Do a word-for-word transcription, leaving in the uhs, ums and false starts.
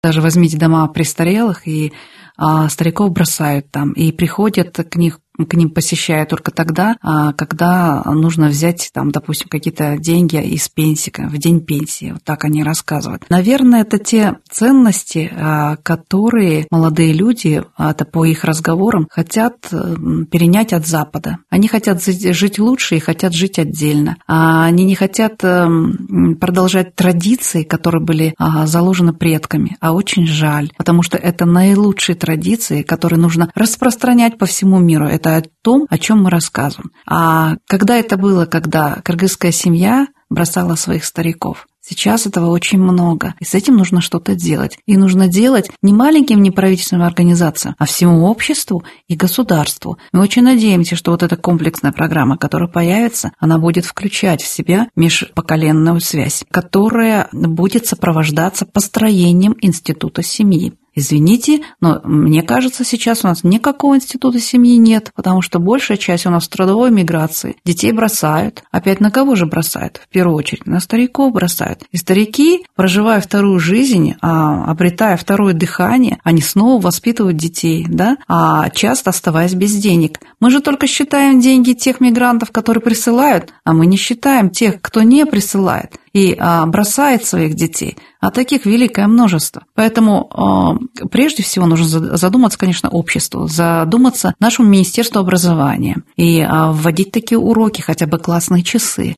Даже возьмите дома престарелых, и а, стариков бросают там, и приходят к них к ним посещают только тогда, когда нужно взять, там, допустим, какие-то деньги из пенсии, в день пенсии. Вот так они рассказывают. Наверное, это те ценности, которые молодые люди, это по их разговорам, хотят перенять от Запада. Они хотят жить лучше и хотят жить отдельно. Они не хотят продолжать традиции, которые были заложены предками, а очень жаль, потому что это наилучшие традиции, которые нужно распространять по всему миру. Это о том, о чем мы рассказываем. А когда это было, когда кыргызская семья бросала своих стариков? Сейчас этого очень много, и с этим нужно что-то делать. И нужно делать не маленьким неправительственным организациям, а всему обществу и государству. Мы очень надеемся, что вот эта комплексная программа, которая появится, она будет включать в себя межпоколенную связь, которая будет сопровождаться построением института семьи. Извините, но мне кажется, сейчас у нас никакого института семьи нет, потому что большая часть у нас в трудовой миграции. Детей бросают. Опять на кого же бросают? В первую очередь на стариков бросают. И старики, проживая вторую жизнь, обретая второе дыхание, они снова воспитывают детей, да? А часто оставаясь без денег. Мы же только считаем деньги тех мигрантов, которые присылают, а мы не считаем тех, кто не присылает и а, бросает своих детей, а таких великое множество. Поэтому а, прежде всего нужно задуматься, конечно, обществу, задуматься нашему Министерству образования и а, вводить такие уроки, хотя бы классные часы,